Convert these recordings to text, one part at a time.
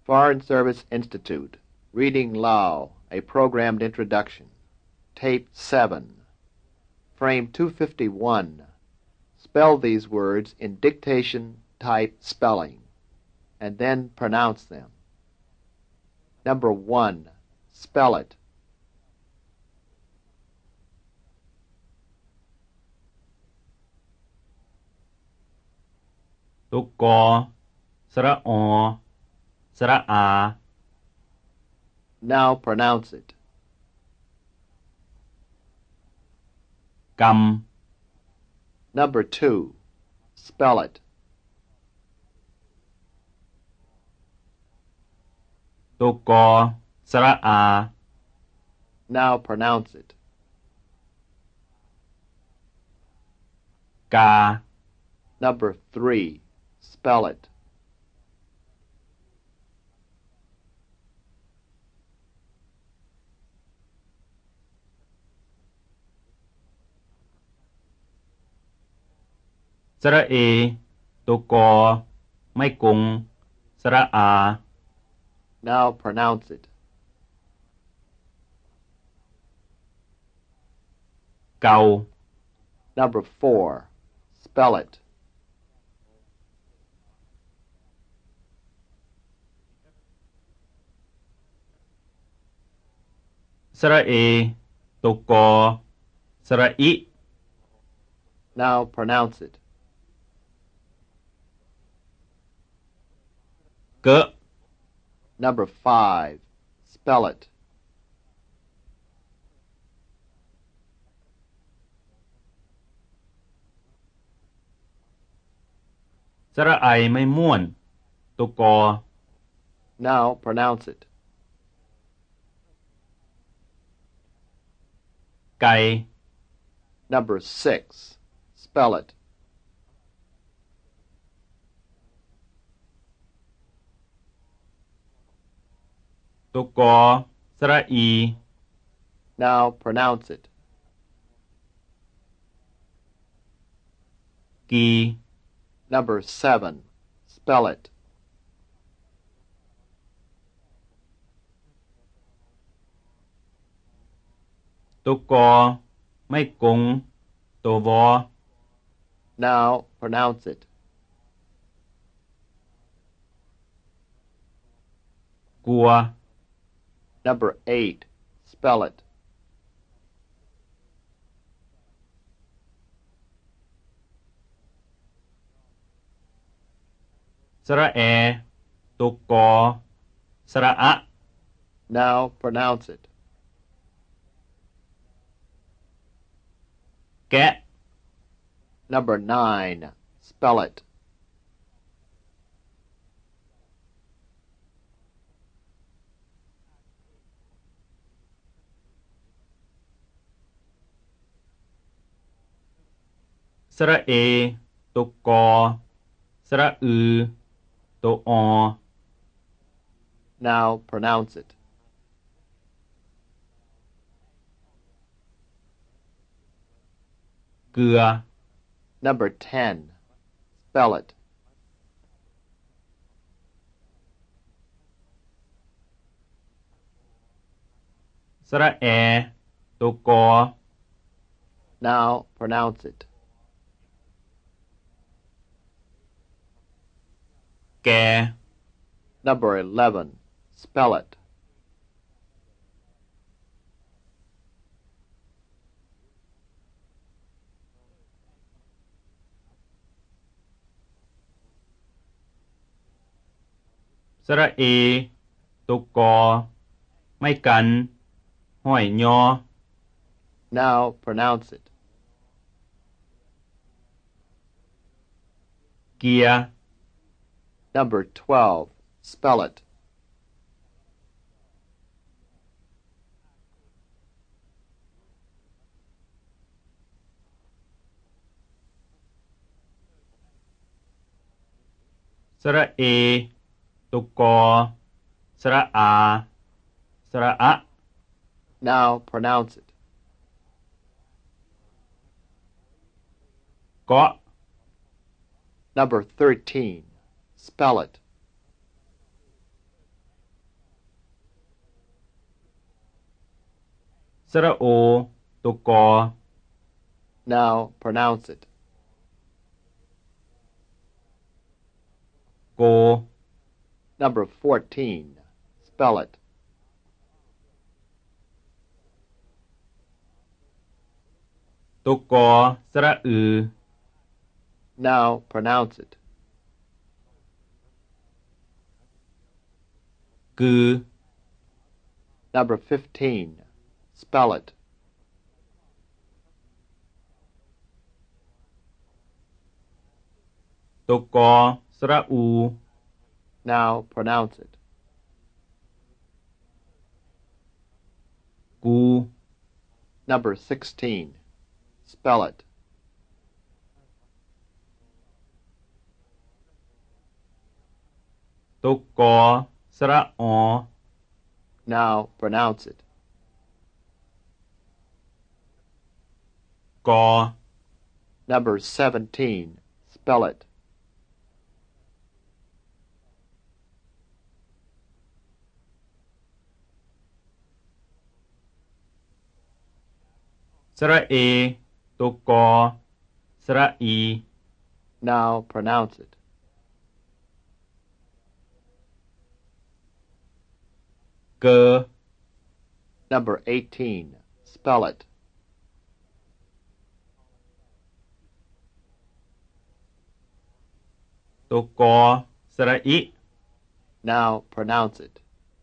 Foreign Service Institute, Reading Lao, a Programmed Introduction, Tape 7, Frame 251. Spell these words in dictation type spelling, and then pronounce them. Number 1. Spell it. ตุกอสระอสระอา Now pronounce it. กำ Number 2. Spell it. ตุกอสระอา Now pronounce it. กา Number 3. Spell it. สระเอตุกอไม่กุงสระอา Now pronounce it. เกา Number 4. Spell it. สระเอตุกอสระอิ Now pronounce it. เกะ Number 5. Spell it. สระไอไม่ม่วนตุกอ Now pronounce it. ไก่ Number 6. Spell it. ตุกอสระอี Now pronounce it. กี Number 7. Spell it. ตุกอไม่กุงตัววอ Now pronounce it. กัว Number 8. Spell it. สระแอตุกอสระอะ Now pronounce it. แกะ Number 9. Spell it. สระเอตุกอสระอือตัวอ Now pronounce it. เกลือ Number 10. Spell it. สระแอตุกอ Now pronounce it. แก Number 11. Spell it. สระเอตุกอไม่กันห้อยยอ Now pronounce it. เกีย Number 12. Spell it. สระเอตุกอสระอาสระอะ Now pronounce it. เกาะ Number 13. Spell it. สระโอตัวกอ Now pronounce it. โก Number 14. Spell it. ตัวกอสระอือ Now pronounce it. กือ Number 15. Spell it. ตัวกอสระอู Now pronounce it. กู Number 16. Spell it. ตัวกอสระออ Now pronounce it. กอ Number 17. Spell it. สระเอตัวกอสระอี Now pronounce it. เกอ Number 18. Spell it. ตัวกอสระอิ Now pronounce it.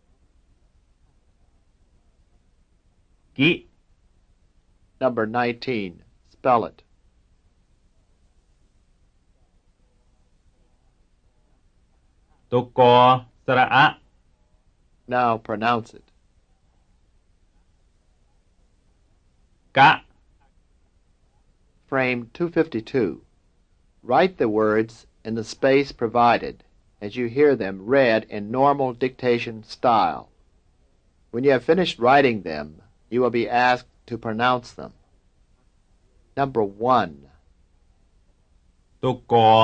กิ Number 19. Spell it. ตัวกอสระอะ Now pronounce it. กะ Frame 252. Write the words in the space provided as you hear them read in normal dictation style. When you have finished writing them, you will be asked to pronounce them. Number 1. ตัวกอ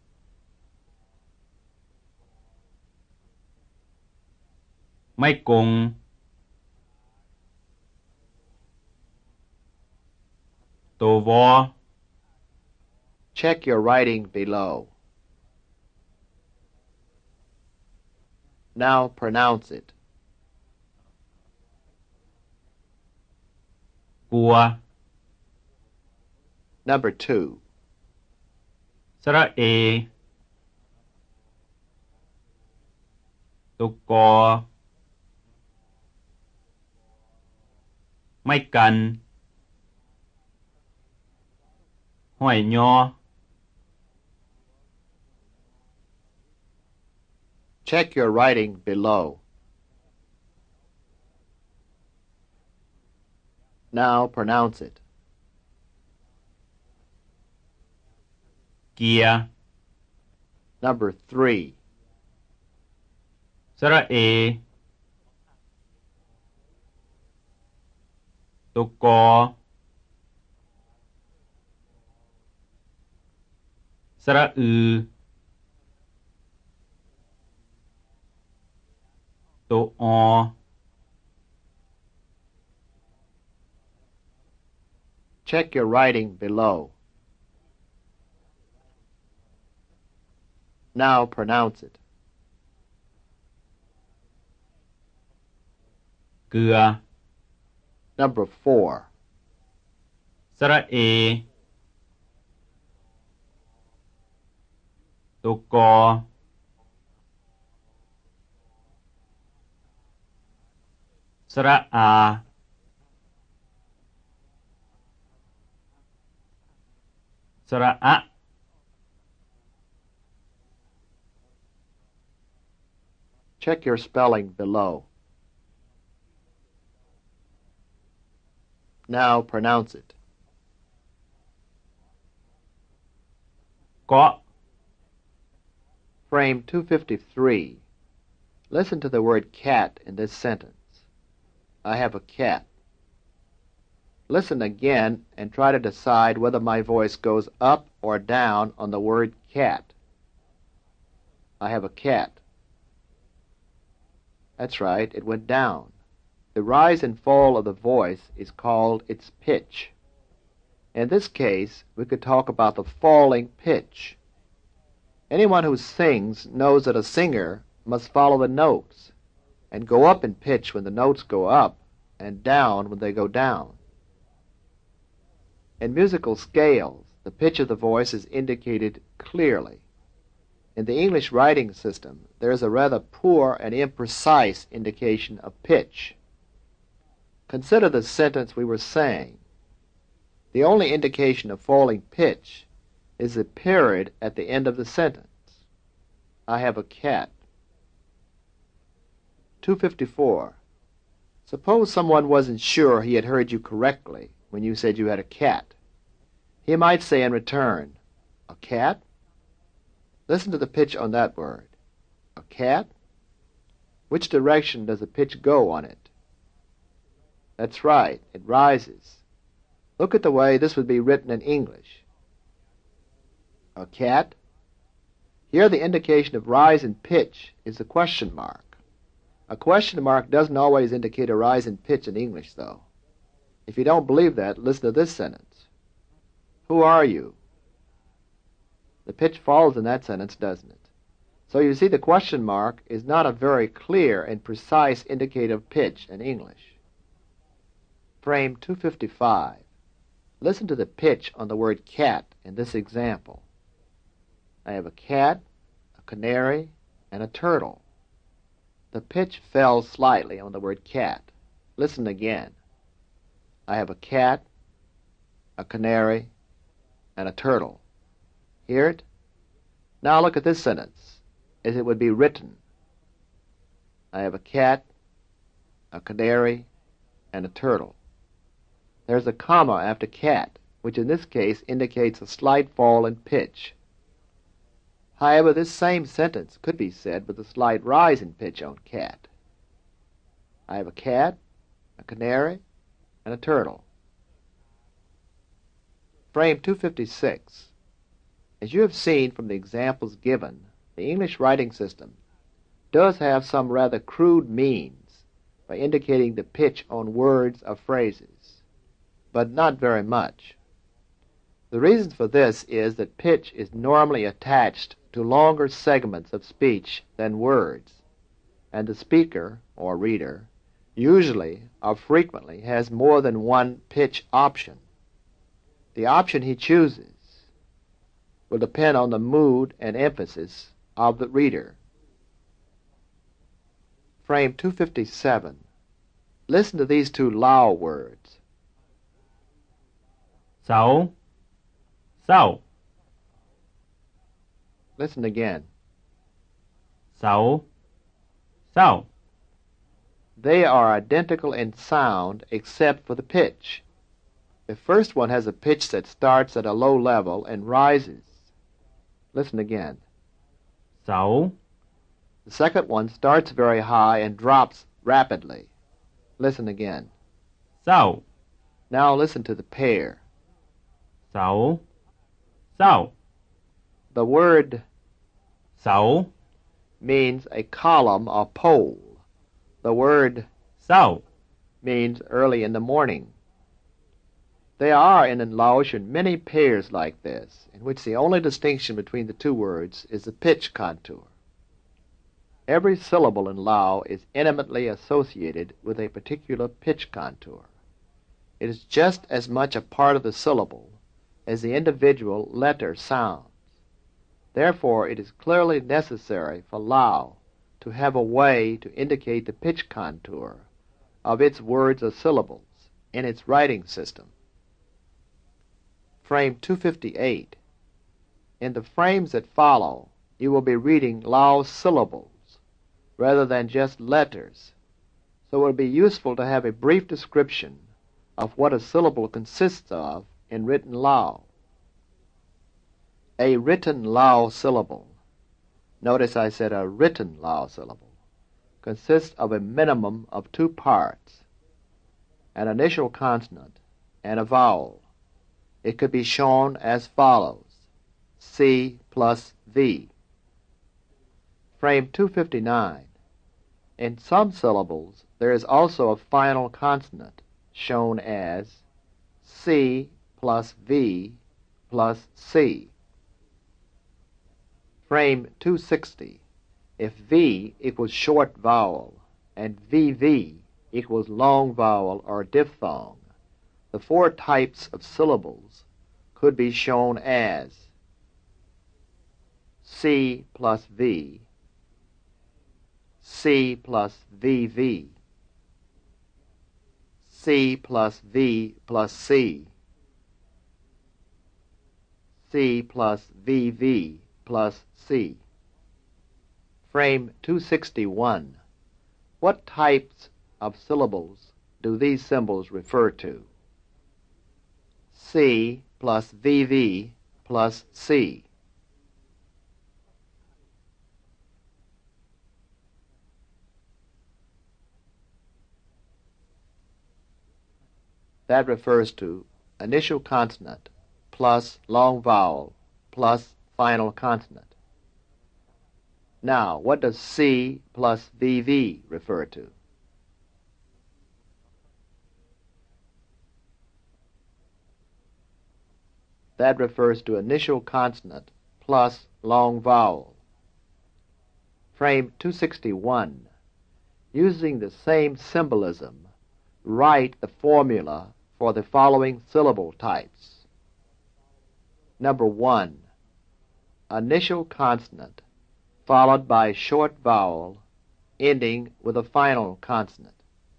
ไม่กง ตัววอ Check your writing below. Now pronounce it. กัว Number 2. สระเอตัวกอไม่กันห้อยยอ Check your writing below. Now pronounce it. เกีย Number 3. สระเอตัวกอสระอือตัวออ Check your writing below. Now pronounce it. เกลือ Number 4. สระเอตัวกอสระอาสระอะ Check your spelling below. Now pronounce it. เกาะ Frame 253. Listen to the word cat in this sentence. I have a cat. Listen again and try to decide whether my voice goes up or down on the word cat. I have a cat. That's right, it went down. the rise and fall of the voice is called its pitch. In this case, we could talk about the falling pitch. Anyone who sings knows that a singer must follow the notes and go up in pitch when the notes go up and down when they go down. In musical scales, the pitch of the voice is indicated clearly. In the English writing system, there is a rather poor and imprecise indication of pitch. Consider the sentence we were saying. The only indication of falling pitch is the period at the end of the sentence. I have a cat. 254. Suppose someone wasn't sure he had heard you correctly when you said you had a cat. He might say in return, a cat? Listen to the pitch on that word. A cat? Which direction does the pitch go on it? That's right, it rises. Look at the way this would be written in English. A cat? Here the indication of rise in pitch is the question mark. A question mark doesn't always indicate a rise in pitch in English, though. If you don't believe that, listen to this sentence. Who are you? The pitch falls in that sentence, doesn't it? So you see the question mark is not a very clear and precise indicator of pitch in English. Frame 255. Listen to the pitch on the word cat in this example. I have a cat, a canary, and a turtle. The pitch fell slightly on the word cat. Listen again. I have a cat, a canary, and a turtle. Hear it? Now look at this sentence, as it would be written. I have a cat, a canary, and a turtle. There's a comma after cat, which in this case indicates a slight fall in pitch. However, this same sentence could be said with a slight rise in pitch on cat. I have a cat, a canary, and a turtle. Frame 256. As you have seen from the examples given, the English writing system does have some rather crude means by indicating the pitch on words or phrases, but not very much. The reason for this is that pitch is normally attached to longer segments of speech than words, and the speaker, or reader, usually or frequently has more than one pitch option. The option he chooses will depend on the mood and emphasis of the reader. Frame 257. Listen to these two Lao words. เสา เศร้า Listen again. เสา เศร้า They are identical in sound except for the pitch. The first one has a pitch that starts at a low level and rises. Listen again. เสา The second one starts very high and drops rapidly. Listen again. เศร้า Now listen to the pair. เสา เศร้า The word เสา means a column or pole. The word เศร้า means early in the morning. There are in Laotian many pairs like this, in which the only distinction between the two words is the pitch contour. Every syllable in Lao is intimately associated with a particular pitch contour. It is just as much a part of the syllable as the individual letter sounds. Therefore, it is clearly necessary for Lao to have a way to indicate the pitch contour of its words or syllables in its writing system. Frame 258. In the frames that follow, you will be reading Lao syllables rather than just letters, so it will be useful to have a brief description of what a syllable consists of in written Lao. A written Lao syllable, notice I said a written Lao syllable, consists of a minimum of two parts, an initial consonant and a vowel. It could be shown as follows: C plus V. Frame 259. In some syllables, there is also a final consonant, shown as C plus V plus C. Frame 260. If V equals short vowel and VV equals long vowel or diphthong, the four types of syllables could be shown as C plus V, C plus VV, C plus V plus C, C plus VV plus C. Frame 261. What types of syllables do these symbols refer to? C plus VV plus C. That refers to initial consonant plus long vowel plus final consonant. Now, what does C plus VV refer to? That refers to initial consonant plus long vowel. Frame 261. Using the same symbolism, write the formula for the following syllable types. Number 1. Initial consonant followed by short vowel ending with a final consonant.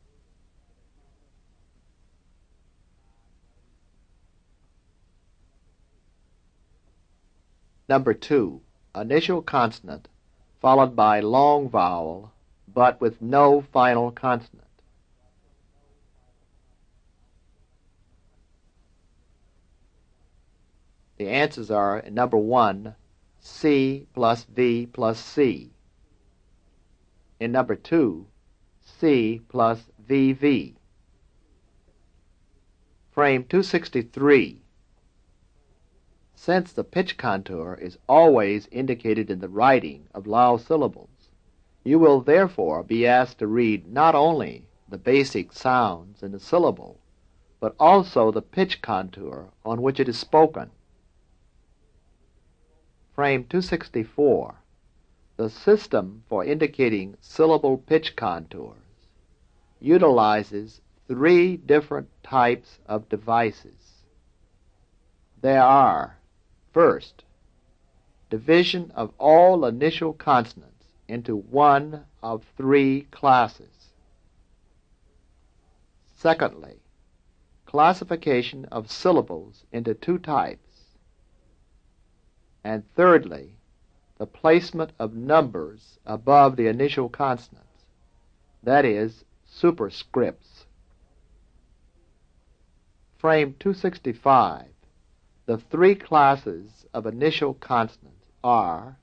Number 2. Initial consonant followed by long vowel but with no final consonant. The answers are in number 1, C plus V plus C. In number 2, C plus VV. Frame 263. Since the pitch contour is always indicated in the writing of Lao syllables, you will therefore be asked to read not only the basic sounds in the syllable, but also the pitch contour on which it is spoken. Frame 264. The system for indicating syllable pitch contours utilizes 3 different types of devices. There are, first, division of all initial consonants into one of 3 classes. Secondly, classification of syllables into 2 types. And thirdly, the placement of numbers above the initial consonants, that is, superscripts. Frame 265. The 3 classes of initial consonants are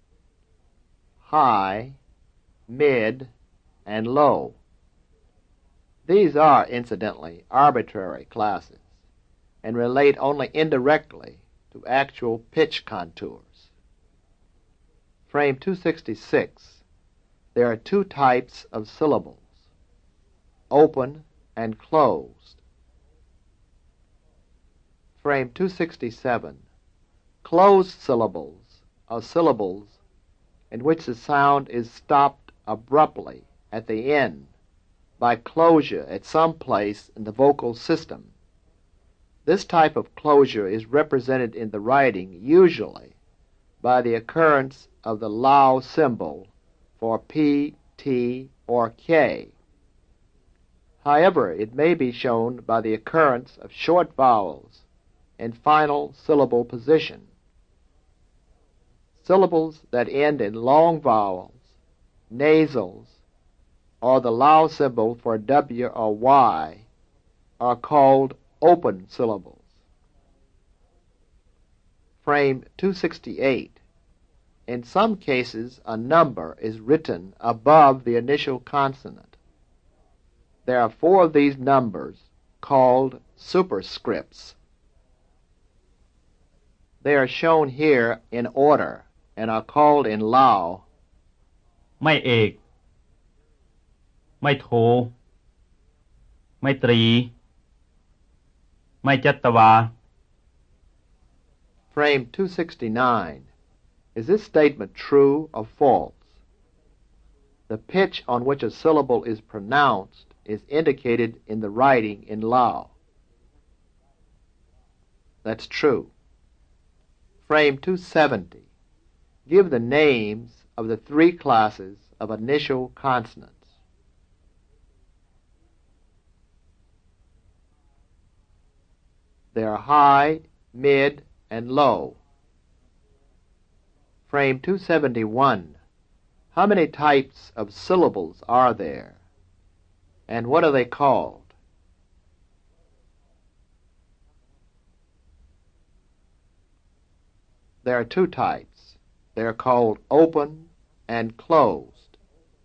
high, mid, and low. These are, incidentally, arbitrary classes and relate only indirectly to actual pitch contours. Frame 266. There are 2 types of syllables, open and closed. Frame 267. Closed syllables are syllables in which the sound is stopped abruptly at the end by closure at some place in the vocal system. This type of closure is represented in the writing usually by the occurrence of the Lao symbol for P, T, or K. However, it may be shown by the occurrence of short vowels in final syllable position. Syllables that end in long vowels, nasals, or the Lao symbol for W or Y are called open syllables. Frame 268. In some cases, a number is written above the initial consonant. There are 4 of these numbers called superscripts. They are shown here in order and are called in Lao ไม่เอกไม่โทไม่ตรีไม่จัตวา Frame 269. Is this statement true or false? The pitch on which a syllable is pronounced is indicated in the writing in Lao. That's true. Frame 270. Give the names of the three classes of initial consonants. They are high, mid, and low. Frame 271. How many types of syllables are there? And what are they called? There are two types. They are called open and closed.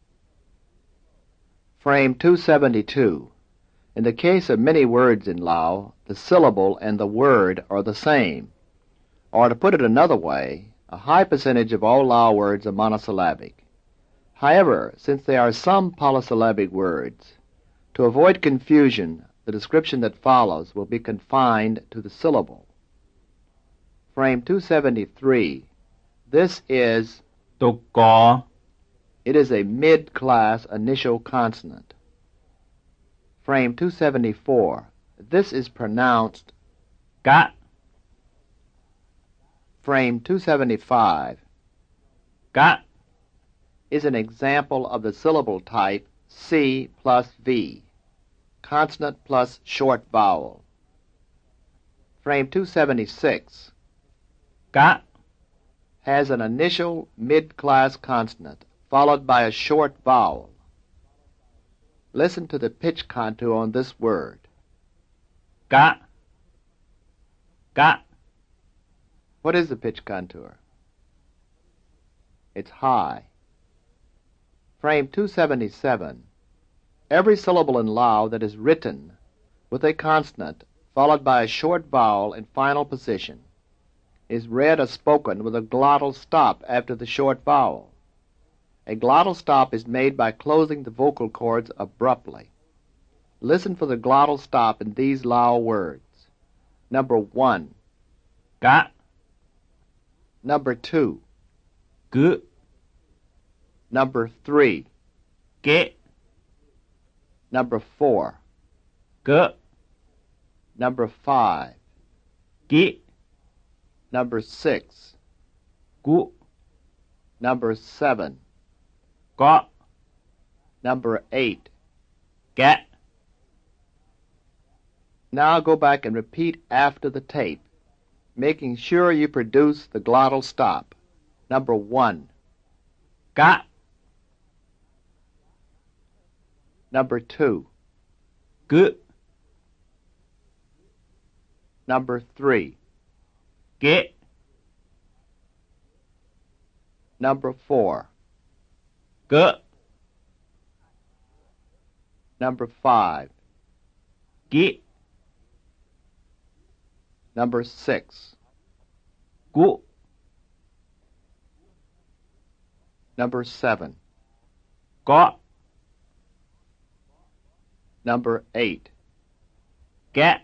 Frame 272. In the case of many words in Lao, the syllable and the word are the same. Or to put it another way, a high percentage of all Lao words are monosyllabic. However, since there are some polysyllabic words, to avoid confusion, the description that follows will be confined to the syllable. Frame 273. This is, ตุกกอ it is a mid-class initial consonant. Frame 274. This is pronounced. กะ Frame 275. กะ Is an example of the syllable type C plus V, consonant plus short vowel. Frame 276. กะ Has an initial mid-class consonant followed by a short vowel. Listen to the pitch contour on this word. กะ กะ What is the pitch contour? It's high. Frame 277. Every syllable in Lao that is written with a consonant followed by a short vowel in final position is read or spoken with a glottal stop after the short vowel. A glottal stop is made by closing the vocal cords abruptly. Listen for the glottal stop in these Lao words. Number 1. กะ Number 2. กึ Number 3. เกะ Number 4. เกะ Number 5. กิ Number 6. กุ Number 7. กะ Number 8. แกะ Now go back and repeat after the tape, making sure you produce the glottal stop. Number 1. กะ Number 2. กึ Number 3. เกะ Number 4. เกะ Number 5. กิ Number 6. กุ Number 7. กะ Number 8. แกะ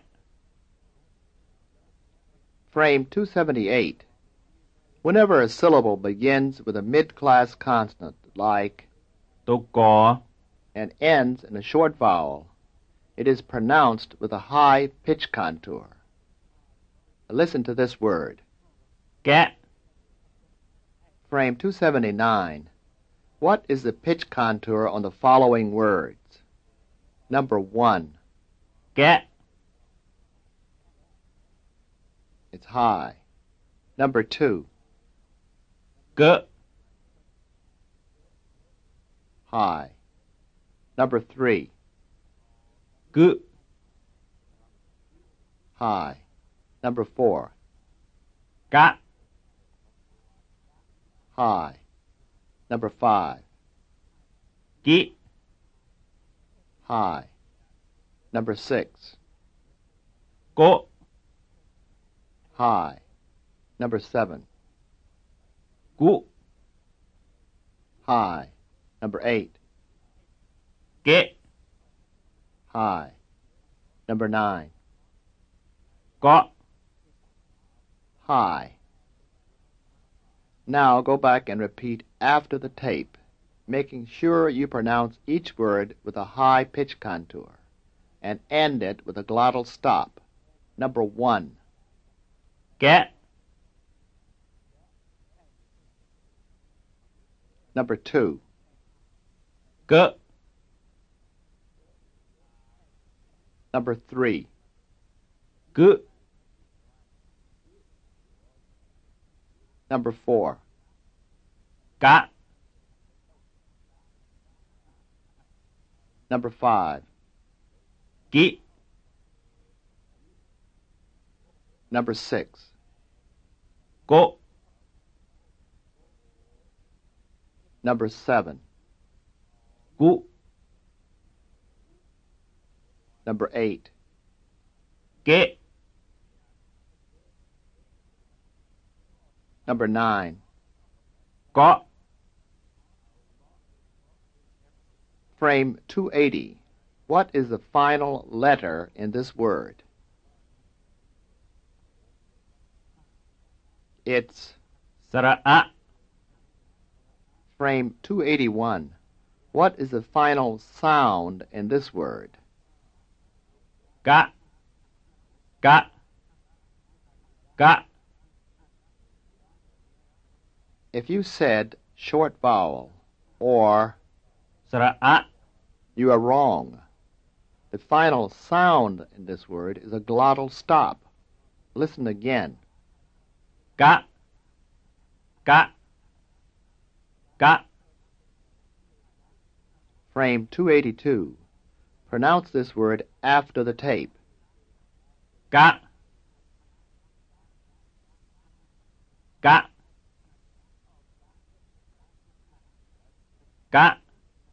Frame 278. Whenever a syllable begins with a mid-class consonant like ตุกกอ and ends in a short vowel, it is pronounced with a high pitch contour. Listen to this word. แกะ Frame 279. What is the pitch contour on the following words? Number 1. แกะ It's high. Number 2. เกะ High. Number 3. กึ High. Number 4. กะ High. Number 5. กิ High. Number 6. โกะ High. Number 7. กุ High. Number 8. Get. High. Number 9. Got. High. Now go back and repeat after the tape, making sure you pronounce each word with a high pitch contour and end it with a glottal stop. Number 1. Get. Number 2. Good. Number 3. Good. Number 4. Got. Number 5. Get. Number 6. Go. Number 7. Good. Number 8. Get. Number 9. Got. Frame 280. What is the final letter in this word? It's สระอะ frame 281. What is the final sound in this word? กะ กะ กะ If you said short vowel or สระอะ you are wrong. The final sound in this word is a glottal stop. Listen again. กะ กะ กะ Frame 282. Pronounce this word after the tape. กะ กะ กะ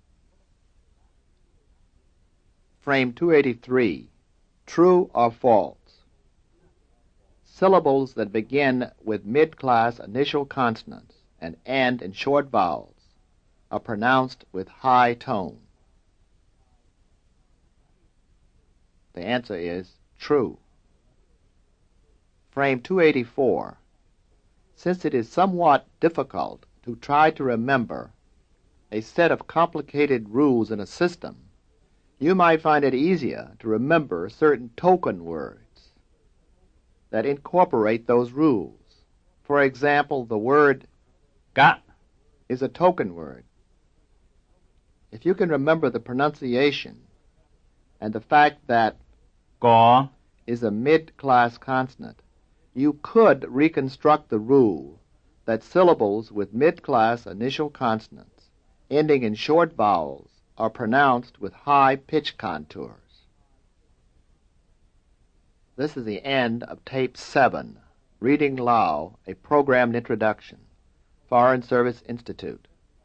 Frame 283. True or false? Syllables that begin with mid-class initial consonants and end in short vowels are pronounced with high tone. The answer is true. Frame 284. Since it is somewhat difficult to try to remember a set of complicated rules in a system, you might find it easier to remember certain token words that incorporate those rules. For example, the word กะ is a token word. If you can remember the pronunciation and the fact that กอ is a mid-class consonant, you could reconstruct the rule that syllables with mid-class initial consonants ending in short vowels are pronounced with high pitch contours. This is the end of Tape 7, Reading Lao, a Programmed Introduction, Foreign Service Institute.